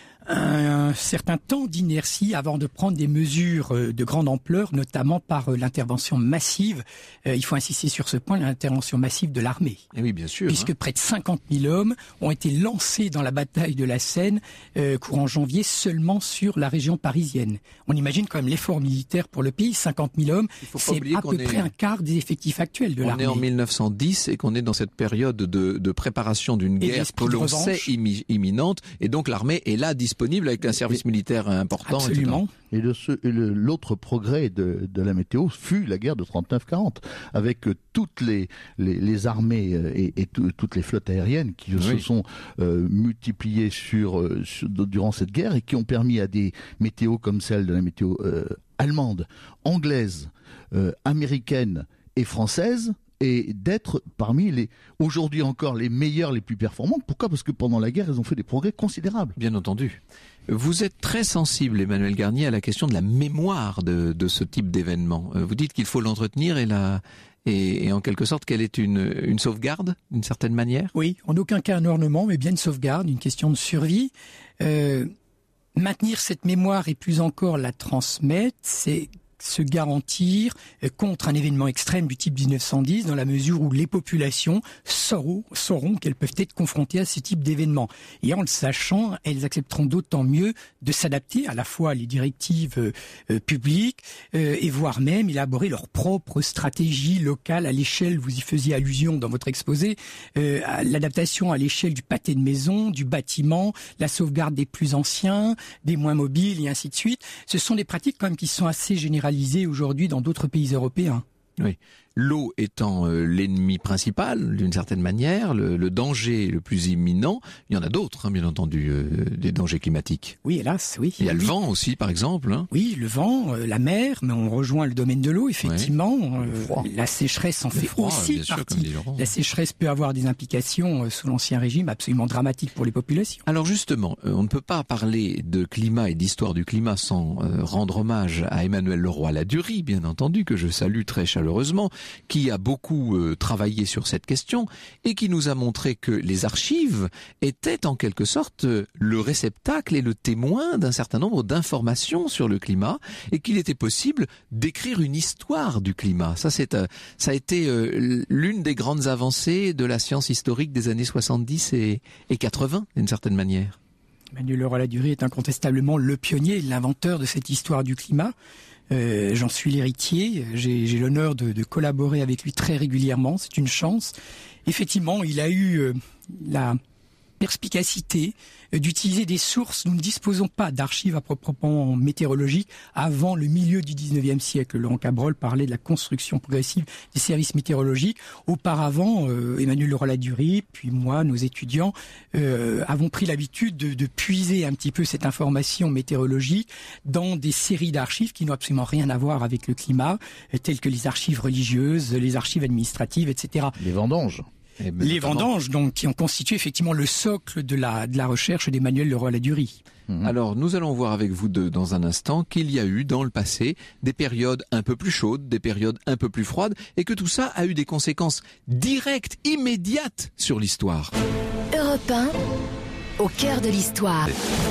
un certain temps d'inertie avant de prendre des mesures de grande ampleur, notamment par l'intervention massive, euh, il faut insister sur ce point, l'intervention massive de l'armée. Et oui, bien sûr. Puisque hein. près de cinquante mille hommes ont été lancés dans la bataille de la Seine euh, courant janvier seulement sur la région parisienne. On imagine quand même l'effort militaire pour le pays, cinquante mille hommes, c'est à peu près est... un quart des effectifs actuels de l'armée. On est en mille neuf cent dix et qu'on est dans cette période de, de préparation d'une guerre que l'on sait imminente, et donc l'armée est là disponible avec un service militaire important. Absolument. Et, le, et le, l'autre progrès de, de la météo fut la guerre de trente-neuf quarante, avec euh, toutes les, les, les armées euh, et, et tout, toutes les flottes aériennes qui oui. se sont euh, multipliées sur, euh, sur, durant cette guerre et qui ont permis à des météos comme celle de la météo euh, allemande, anglaise, euh, américaine et française, et d'être parmi les, aujourd'hui encore, les meilleurs, les plus performantes. Pourquoi ? Parce que pendant la guerre, elles ont fait des progrès considérables. Bien entendu. Vous êtes très sensible, Emmanuel Garnier, à la question de la mémoire de, de ce type d'événement. Vous dites qu'il faut l'entretenir et, la, et, et en quelque sorte qu'elle est une, une sauvegarde, d'une certaine manière ? Oui, en aucun cas un ornement, mais bien une sauvegarde, une question de survie. Euh, maintenir cette mémoire et plus encore la transmettre, c'est se garantir contre un événement extrême du type dix-neuf cent dix, dans la mesure où les populations sauront, sauront qu'elles peuvent être confrontées à ce type d'événement. Et en le sachant, elles accepteront d'autant mieux de s'adapter à la fois à les directives euh, publiques euh, et voire même élaborer leur propre stratégie locale à l'échelle, vous y faisiez allusion dans votre exposé, euh, à l'adaptation à l'échelle du pâté de maison, du bâtiment, la sauvegarde des plus anciens, des moins mobiles et ainsi de suite. Ce sont des pratiques quand même qui sont assez généralisées aujourd'hui dans d'autres pays européens. Oui. L'eau étant euh, l'ennemi principal, d'une certaine manière, le, le danger le plus imminent, il y en a d'autres, hein, bien entendu, euh, des dangers climatiques. Oui, hélas, oui. Il y a oui. le vent aussi, par exemple. Hein. Oui, le vent, euh, la mer, mais on rejoint le domaine de l'eau, effectivement. Oui. Euh, la sécheresse en le fait froid, aussi sûr, partie. La sécheresse peut avoir des implications euh, sous l'Ancien Régime absolument dramatiques pour les populations. Alors justement, euh, on ne peut pas parler de climat et d'histoire du climat sans euh, rendre hommage à Emmanuel Leroy-Ladurie, bien entendu, que je salue très chaleureusement, qui a beaucoup beaucoup euh, travaillé sur cette question et qui nous a montré que les archives étaient en quelque sorte euh, le réceptacle et le témoin d'un certain nombre d'informations sur le climat et qu'il était possible d'écrire une histoire du climat. Ça, c'est, euh, ça a été euh, l'une des grandes avancées de la science historique des années soixante-dix et, et quatre-vingts, d'une certaine manière. Emmanuel Leroy-Ladurie est incontestablement le pionnier, l'inventeur de cette histoire du climat. Euh, j'en suis l'héritier. J'ai, j'ai l'honneur de, de collaborer avec lui très régulièrement. C'est une chance. Effectivement, il a eu euh, la perspicacité d'utiliser des sources. Nous ne disposons pas d'archives à proprement météorologiques avant le milieu du dix-neuvième siècle. Laurent Cabrol parlait de la construction progressive des services météorologiques. Auparavant, euh, Emmanuel Leroy-Ladurie, puis moi, nos étudiants, euh, avons pris l'habitude de, de puiser un petit peu cette information météorologique dans des séries d'archives qui n'ont absolument rien à voir avec le climat, telles que les archives religieuses, les archives administratives, et cetera. Les vendanges. Les vendanges, donc, qui ont constitué effectivement le socle de la, de la recherche d'Emmanuel Leroy-Ladurie. Mmh. Alors, nous allons voir avec vous deux dans un instant qu'il y a eu dans le passé des périodes un peu plus chaudes, des périodes un peu plus froides, et que tout ça a eu des conséquences directes, immédiates sur l'histoire. Europe un, au cœur de l'histoire.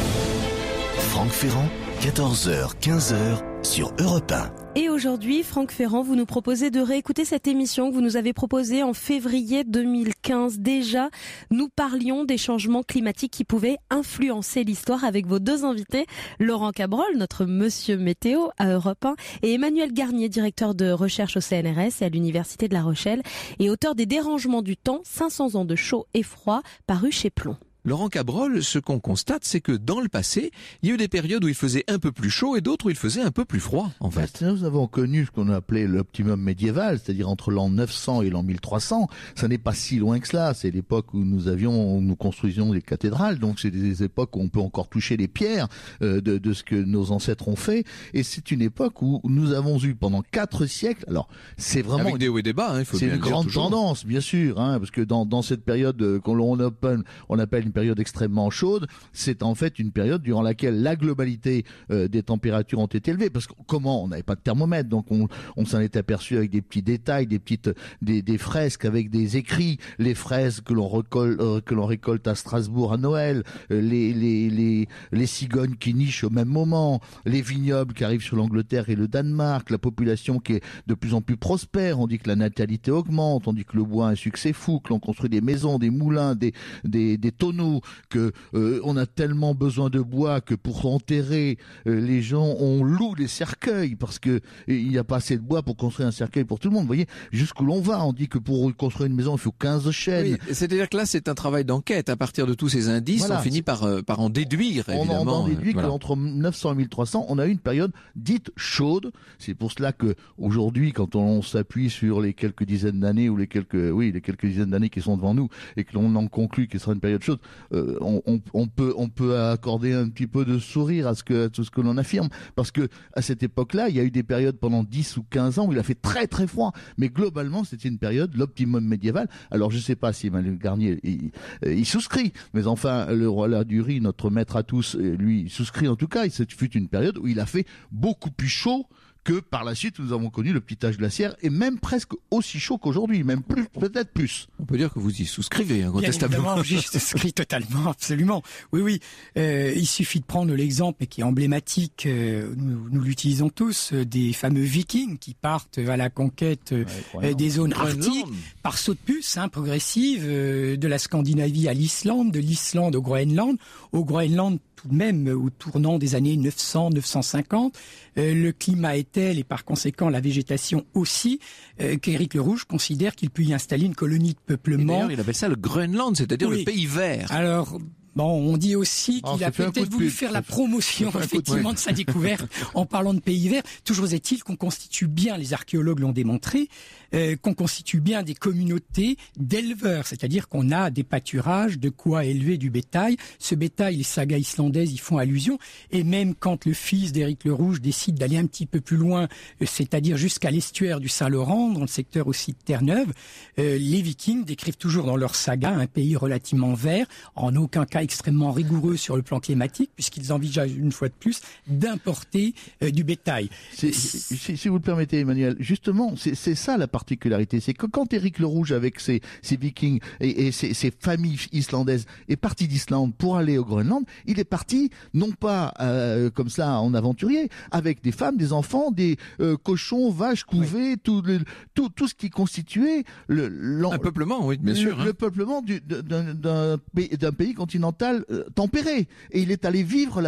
Franck Ferrand, quatorze heures, quinze heures sur Europe un. Et aujourd'hui, Franck Ferrand, vous nous proposez de réécouter cette émission que vous nous avez proposée en février deux mille quinze. Déjà, nous parlions des changements climatiques qui pouvaient influencer l'histoire avec vos deux invités, Laurent Cabrol, notre monsieur météo à Europe un, et Emmanuel Garnier, directeur de recherche au C N R S et à l'Université de La Rochelle, et auteur des Dérangements du temps, cinq cents ans de chaud et froid, paru chez Plomb. Laurent Cabrol, ce qu'on constate, c'est que dans le passé, il y a eu des périodes où il faisait un peu plus chaud et d'autres où il faisait un peu plus froid, en fait. Nous avons connu ce qu'on appelait l'optimum médiéval, c'est-à-dire entre l'an neuf cents et l'an mille trois cents. Ça n'est pas si loin que cela. C'est l'époque où nous avions, où nous construisions des cathédrales. Donc c'est des époques où on peut encore toucher les pierres euh, de, de ce que nos ancêtres ont fait. Et c'est une époque où nous avons eu pendant quatre siècles. Alors c'est vraiment avec des hauts et des bas, hein, il faut c'est bien une le dire grande toujours. tendance, bien sûr, hein, parce que dans, dans cette période qu'on appelle, on appelle une période extrêmement chaude, c'est en fait une période durant laquelle la globalité euh, des températures ont été élevées. Parce que comment, on n'avait pas de thermomètre, donc on, on s'en est aperçu avec des petits détails, des petites, des, des fresques avec des écrits, les fraises que l'on récolte, euh, que l'on récolte à Strasbourg à Noël, euh, les, les, les, les cigognes qui nichent au même moment, les vignobles qui arrivent sur l'Angleterre et le Danemark, la population qui est de plus en plus prospère. On dit que la natalité augmente, on dit que le bois a un succès fou, que l'on construit des maisons, des moulins, des, des, des tonneaux, que euh, on a tellement besoin de bois que pour enterrer euh, les gens, on loue des cercueils parce que il n'y a pas assez de bois pour construire un cercueil pour tout le monde. Vous voyez jusqu'où l'on va. On dit que pour construire une maison, il faut quinze chaînes. Oui, c'est-à-dire que là, c'est un travail d'enquête. À partir de tous ces indices, voilà, on finit par, euh, par en déduire, évidemment. On en déduit voilà. qu'entre neuf cents et mille trois cents, on a eu une période dite chaude. C'est pour cela que aujourd'hui, quand on s'appuie sur les quelques dizaines d'années ou les quelques, oui, les quelques dizaines d'années qui sont devant nous et que l'on en conclut qu'il sera une période chaude, euh, on, on, on peut, on peut accorder un petit peu de sourire à ce que, à tout ce que l'on affirme, parce que à cette époque-là, il y a eu des périodes pendant dix ou quinze ans où il a fait très très froid, mais globalement, c'était une période, l'optimum médiéval. Alors, je sais pas si Emmanuel Garnier il, il souscrit, mais enfin, le roi Ladurie, notre maître à tous, lui, il souscrit en tout cas. Il fut une période où il a fait beaucoup plus chaud que par la suite nous avons connu le petit âge glaciaire, et même presque aussi chaud qu'aujourd'hui, même plus, peut-être plus. On peut dire que vous y souscrivez, incontestablement. Bien évidemment, j'y souscris totalement, absolument. Oui, oui. Euh, il suffit de prendre l'exemple qui est emblématique, euh, nous, nous l'utilisons tous, euh, des fameux Vikings qui partent à la conquête euh, ouais, des zones arctiques par saut de puce, hein, progressive, euh, de la Scandinavie à l'Islande, de l'Islande au Groenland, au Groenland tout de même au tournant des années neuf cents neuf cent cinquante. Euh, le climat est tel, et par conséquent la végétation aussi, euh, qu'Éric le Rouge considère qu'il peut y installer une colonie de peuplement. Et d'ailleurs, il appelle ça le Groenland, c'est-à-dire oui. le pays vert. Alors, bon, on dit aussi qu'il oh, a peut-être voulu faire la promotion effectivement de sa découverte en parlant de pays verts. Toujours est-il qu'on constitue bien, les archéologues l'ont démontré, euh, qu'on constitue bien des communautés d'éleveurs, c'est-à-dire qu'on a des pâturages, de quoi élever du bétail. Ce bétail, les sagas islandaises y font allusion, et même quand le fils d'Éric le Rouge décide d'aller un petit peu plus loin, euh, c'est-à-dire jusqu'à l'estuaire du Saint-Laurent, dans le secteur aussi de Terre-Neuve, euh, les Vikings décrivent toujours dans leur saga un pays relativement vert, en aucun cas extrêmement rigoureux sur le plan climatique, puisqu'ils envisagent une fois de plus d'importer euh, du bétail. C'est, si, si vous le permettez, Emmanuel, justement, c'est, c'est ça la particularité, c'est que quand Éric le Rouge, avec ses, ses Vikings et, et ses, ses familles islandaises, est parti d'Islande pour aller au Groenland, il est parti non pas euh, comme ça en aventurier, avec des femmes, des enfants, des euh, cochons, vaches couvées, oui. tout, le, tout, tout ce qui constituait le, un peuplement, oui, bien le, sûr, le, hein. le peuplement du, d'un, d'un, pays, d'un pays continental euh, tempéré, et il est allé vivre là-bas.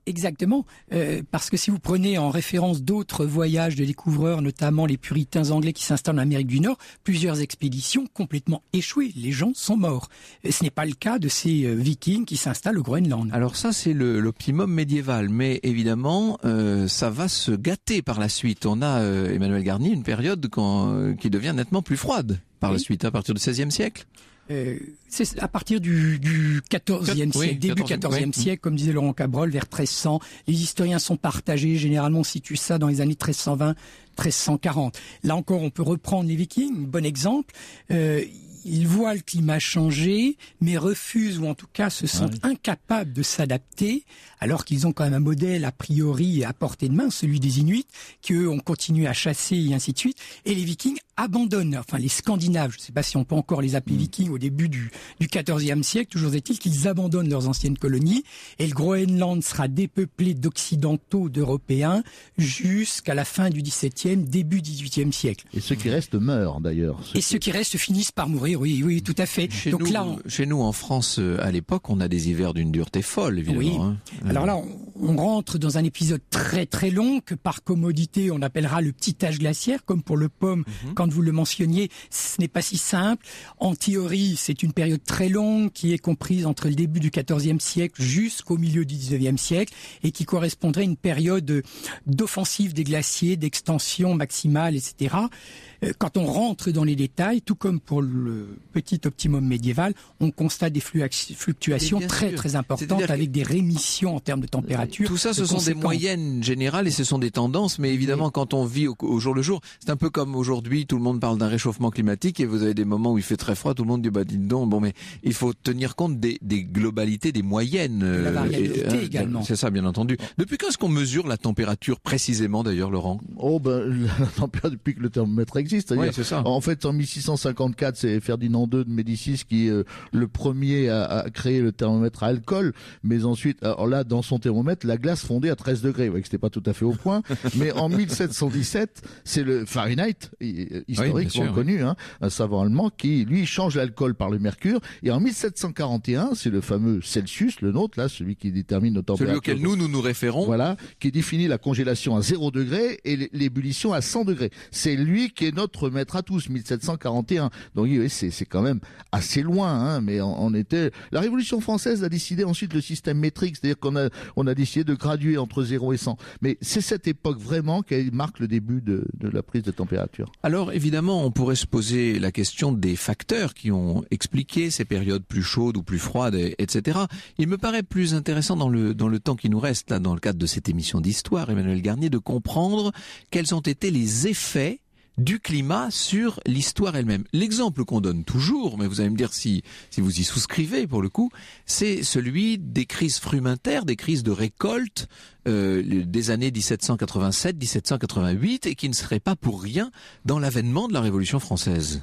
Exactement, euh, parce que si vous prenez en référence d'autres voyages de découvreurs, notamment les puritains anglais qui s'installent en Amérique du Nord, plusieurs expéditions complètement échouées, les gens sont morts. Et ce n'est pas le cas de ces euh, vikings qui s'installent au Groenland. Alors ça c'est le, l'optimum médiéval, mais évidemment euh, ça va se gâter par la suite. On a, euh, Emmanuel Garnier, une période quand, euh, qui devient nettement plus froide par oui. la suite, à partir du seizième siècle. Euh, c'est à partir du, du quatorzième oui, siècle, début quatorzième oui. siècle, comme disait Laurent Cabrol, vers treize cents. Les historiens sont partagés, généralement on situe ça dans les années treize cent vingt, treize cent quarante. Là encore, on peut reprendre les Vikings, bon exemple. Euh, Ils voient le climat changer, mais refusent, ou en tout cas se sentent ouais. incapables de s'adapter, alors qu'ils ont quand même un modèle a priori à portée de main, celui des Inuits, qui eux ont continué à chasser et ainsi de suite. Et les Vikings abandonnent, enfin les Scandinaves, je ne sais pas si on peut encore les appeler mmh. Vikings au début du, du quatorzième siècle, toujours est-il qu'ils abandonnent leurs anciennes colonies, et le Groenland sera dépeuplé d'Occidentaux, d'Européens, jusqu'à la fin du dix-septième, début dix-huitième siècle. Et ceux qui restent meurent d'ailleurs. Et ceux qui restent finissent par mourir. Oui, oui, tout à fait. Chez, Donc nous, là, on... chez nous, en France, à l'époque, on a des hivers d'une dureté folle, évidemment. Oui. Hein. Alors là, on, on rentre dans un épisode très très long que par commodité, on appellera le petit âge glaciaire, comme pour le pomme, mm-hmm. quand vous le mentionniez, ce n'est pas si simple. En théorie, c'est une période très longue qui est comprise entre le début du quatorzième siècle jusqu'au milieu du dix-neuvième siècle et qui correspondrait à une période d'offensive des glaciers, d'extension maximale, et cetera. Quand on rentre dans les détails, tout comme pour le petit optimum médiéval, on constate des fluctuations très sûr. très importantes avec des rémissions en termes de température. Tout ça, ce sont des moyennes générales et ce sont des tendances, mais évidemment, oui. quand on vit au, au jour le jour, c'est un peu comme aujourd'hui, tout le monde parle d'un réchauffement climatique et vous avez des moments où il fait très froid, tout le monde dit bah dis donc, bon mais il faut tenir compte des, des globalités, des moyennes. La variabilité euh, également. C'est ça, bien entendu. Depuis quand est-ce qu'on mesure la température précisément, d'ailleurs, Laurent? Oh ben la température depuis que le thermomètre existe. Oui, c'est ça. En fait, en mille six cent cinquante-quatre, c'est Ferdinand deux de Médicis qui est euh, le premier à, à créer le thermomètre à alcool. Mais ensuite, alors là, dans son thermomètre, la glace fondait à treize degrés. Vous voyez que c'était pas tout à fait au point. Mais en mille sept cent dix-sept, c'est le Fahrenheit, historique, oui, connu, oui. hein, un savant allemand qui, lui, change l'alcool par le mercure. Et en mille sept cent quarante et un, c'est le fameux Celsius, le nôtre, là, celui qui détermine nos températures. Celui auquel nous, nous nous référons. Voilà, qui définit la congélation à zéro degré et l'ébullition à cent degrés. C'est lui qui est notre maître à tous, mille sept cent quarante et un. Donc oui, c'est, c'est quand même assez loin, hein, mais on, on était... La Révolution française a décidé ensuite le système métrique, c'est-à-dire qu'on a, on a décidé de graduer entre zéro et cent. Mais c'est cette époque vraiment qui marque le début de, de la prise de température. Alors évidemment, on pourrait se poser la question des facteurs qui ont expliqué ces périodes plus chaudes ou plus froides, et cetera. Il me paraît plus intéressant dans le, dans le temps qui nous reste, là, dans le cadre de cette émission d'histoire, Emmanuel Garnier, de comprendre quels ont été les effets du climat sur l'histoire elle-même. L'exemple qu'on donne toujours, mais vous allez me dire si, si vous y souscrivez pour le coup, c'est celui des crises frumentaires, des crises de récolte euh, des années dix-sept cent quatre-vingt-sept, dix-sept cent quatre-vingt-huit, et qui ne seraient pas pour rien dans l'avènement de la Révolution française.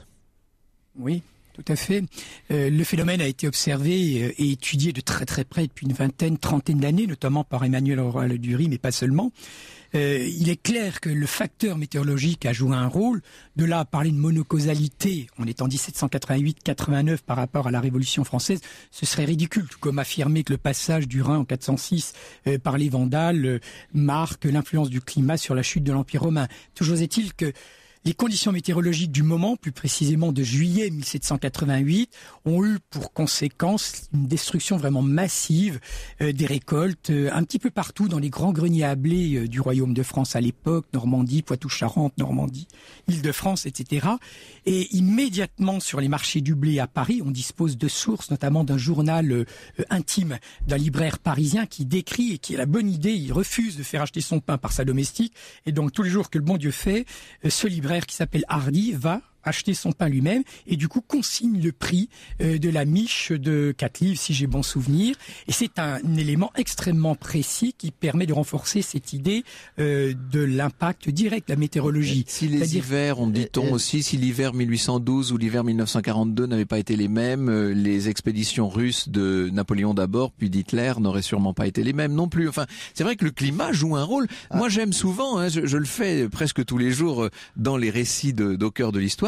Oui. Tout à fait. Euh, le phénomène a été observé et étudié de très très près depuis une vingtaine, trentaine d'années, notamment par Emmanuel Aurore-Dury, mais pas seulement. Euh, il est clair que le facteur météorologique a joué un rôle. De là à parler de monocausalité, on est en dix-sept cent quatre-vingt-huit quatre-vingt-neuf par rapport à la Révolution française, ce serait ridicule. Tout comme affirmer que le passage du Rhin en quatre cent six euh, par les Vandales euh, marque l'influence du climat sur la chute de l'Empire romain. Toujours est-il que les conditions météorologiques du moment, plus précisément de juillet mille sept cent quatre-vingt-huit, ont eu pour conséquence une destruction vraiment massive euh, des récoltes euh, un petit peu partout dans les grands greniers à blé euh, du royaume de France à l'époque, Normandie, Poitou-Charentes, Normandie, Île-de-France, et cetera. Et immédiatement sur les marchés du blé à Paris, on dispose de sources, notamment d'un journal euh, intime d'un libraire parisien qui décrit et qui a la bonne idée, il refuse de faire acheter son pain par sa domestique, et donc tous les jours que le bon Dieu fait, euh, ce libraire qui s'appelle Hardy va acheter son pain lui-même et du coup consigne le prix euh, de la miche de quatre livres si j'ai bon souvenir, et c'est un élément extrêmement précis qui permet de renforcer cette idée euh, de l'impact direct de la météorologie. Si les C'est-à-dire... hivers, on dit-on euh, aussi, si l'hiver mille huit cent douze ou l'hiver mille neuf cent quarante-deux n'avaient pas été les mêmes, euh, les expéditions russes de Napoléon d'abord puis d'Hitler n'auraient sûrement pas été les mêmes non plus. Enfin, c'est vrai que le climat joue un rôle. Ah. Moi j'aime souvent, hein, je, je le fais presque tous les jours dans les récits de, d'au cœur de l'histoire,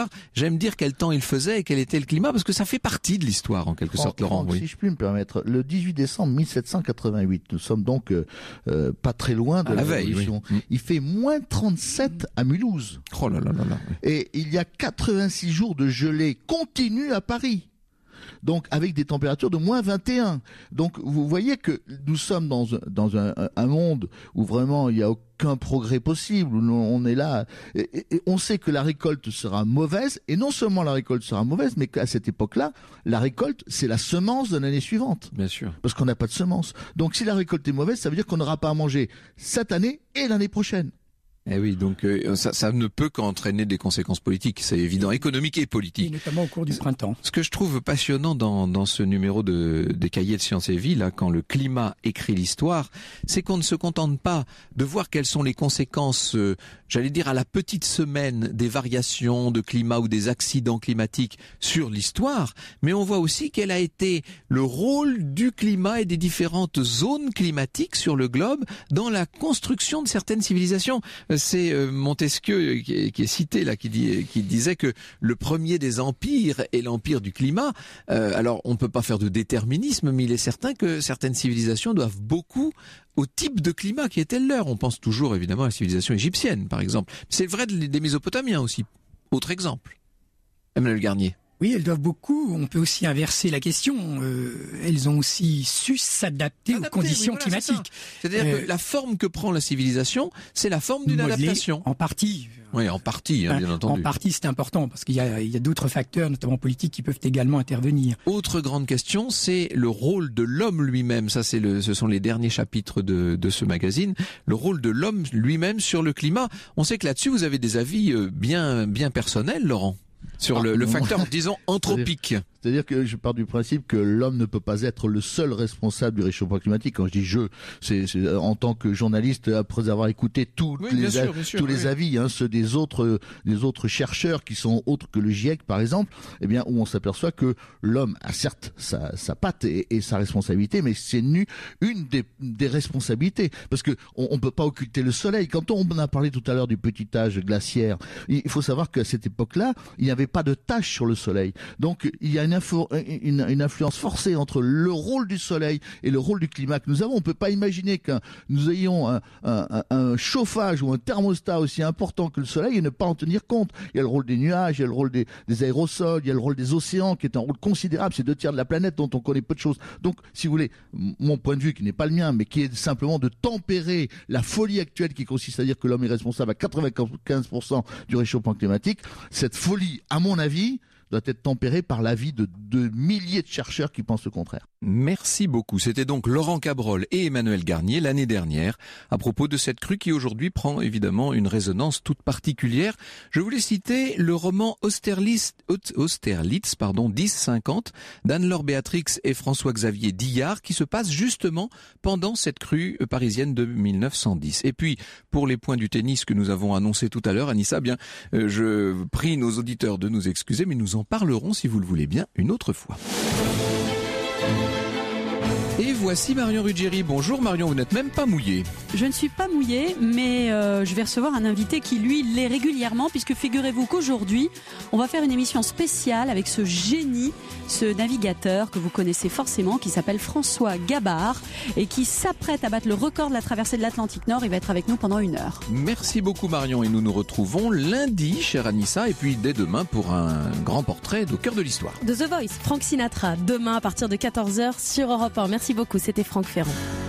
l'histoire. J'aime dire quel temps il faisait et quel était le climat, parce que ça fait partie de l'histoire, en quelque sorte, Laurent. Oui. Si je puis me permettre, le dix-huit décembre mille sept cent quatre-vingt-huit, nous sommes donc euh, euh, pas très loin de à la, la veille. révolution. Oui. Il fait moins trente-sept à Mulhouse. Oh là là là là. Oui. Et il y a quatre-vingt-six jours de gelée continue à Paris. Donc avec des températures de moins vingt et un. Donc vous voyez que nous sommes dans, dans un, un monde où vraiment il n'y a aucun progrès possible, où on est là, et, et on sait que la récolte sera mauvaise, et non seulement la récolte sera mauvaise, mais qu'à cette époque-là, la récolte, c'est la semence de l'année suivante. Bien sûr. Parce qu'on n'a pas de semence. Donc si la récolte est mauvaise, ça veut dire qu'on n'aura pas à manger cette année et l'année prochaine. Eh oui, donc euh, ça, ça ne peut qu'entraîner des conséquences politiques, c'est évident, économiques et politiques. Et notamment au cours du printemps. Ce que je trouve passionnant dans, dans ce numéro de, des cahiers de sciences et vie, là, quand le climat écrit l'histoire, c'est qu'on ne se contente pas de voir quelles sont les conséquences, euh, j'allais dire à la petite semaine, des variations de climat ou des accidents climatiques sur l'histoire, mais on voit aussi quel a été le rôle du climat et des différentes zones climatiques sur le globe dans la construction de certaines civilisations. C'est Montesquieu qui est, qui est cité là, qui, dit, qui disait que le premier des empires est l'empire du climat. Euh, alors, on ne peut pas faire de déterminisme, mais il est certain que certaines civilisations doivent beaucoup au type de climat qui était le leur. On pense toujours évidemment à la civilisation égyptienne, par exemple. C'est vrai des Mésopotamiens aussi. Autre exemple. Emmanuel Garnier. Oui, elles doivent beaucoup. On peut aussi inverser la question. Euh, elles ont aussi su s'adapter aux conditions oui, voilà, climatiques. C'est C'est-à-dire euh, que la forme que prend la civilisation, c'est la forme d'une adaptation. En partie. Oui, en partie, hein, bien entendu. En partie, c'est important parce qu'il y a, il y a d'autres facteurs, notamment politiques, qui peuvent également intervenir. Autre grande question, c'est le rôle de l'homme lui-même. Ça, c'est le, ce sont les derniers chapitres de, de ce magazine. Le rôle de l'homme lui-même sur le climat. On sait que là-dessus, vous avez des avis bien, bien personnels, Laurent. Sur le, le facteur, disons, anthropique. C'est-à-dire que je pars du principe que l'homme ne peut pas être le seul responsable du réchauffement climatique. Quand je dis je, c'est, c'est en tant que journaliste, après avoir écouté tous oui, les, sûr, a, sûr, tous oui. les avis, hein, ceux des autres, des autres chercheurs qui sont autres que le GIEC, par exemple, eh bien, où on s'aperçoit que l'homme a certes sa, sa patte et, et sa responsabilité, mais c'est nu une des, des responsabilités. Parce que on, on peut pas occulter le soleil. Quand on a parlé tout à l'heure du petit âge glaciaire, il faut savoir qu'à cette époque-là, il n'y avait pas de tache sur le soleil. Donc, il y a une info, une Une, une influence forcée entre le rôle du soleil et le rôle du climat que nous avons. On peut pas imaginer que nous ayons un, un, un chauffage ou un thermostat aussi important que le soleil et ne pas en tenir compte. Il y a le rôle des nuages, il y a le rôle des, des aérosols, il y a le rôle des océans qui est un rôle considérable. C'est deux tiers de la planète dont on connaît peu de choses. Donc, si vous voulez, mon point de vue qui n'est pas le mien, mais qui est simplement de tempérer la folie actuelle qui consiste à dire que l'homme est responsable à quatre-vingt-quinze pour cent du réchauffement climatique, cette folie, à mon avis, doit être tempéré par l'avis de, de milliers de chercheurs qui pensent le contraire. Merci beaucoup. C'était donc Laurent Cabrol et Emmanuel Garnier l'année dernière à propos de cette crue qui aujourd'hui prend évidemment une résonance toute particulière. Je voulais citer le roman Austerlitz, Austerlitz pardon, dix cinquante d'Anne-Laure Béatrix et François-Xavier Dillard qui se passe justement pendant cette crue parisienne de mille neuf cent dix. Et puis, pour les points du tennis que nous avons annoncés tout à l'heure, Anissa, bien, euh, je prie nos auditeurs de nous excuser, mais nous en parlerons, si vous le voulez bien, une autre fois. Et voici Marion Ruggieri. Bonjour Marion, vous n'êtes même pas mouillée. Je ne suis pas mouillée, mais euh, je vais recevoir un invité qui, lui, l'est régulièrement, puisque figurez-vous qu'aujourd'hui, on va faire une émission spéciale avec ce génie, ce navigateur que vous connaissez forcément, qui s'appelle François Gabard, et qui s'apprête à battre le record de la traversée de l'Atlantique Nord. Il va être avec nous pendant une heure. Merci beaucoup Marion, et nous nous retrouvons lundi, chère Anissa, et puis dès demain pour un grand portrait au cœur de l'histoire. De The Voice, Frank Sinatra, demain à partir de quatorze heures sur Europe un. Merci beaucoup, c'était Franck Ferrand.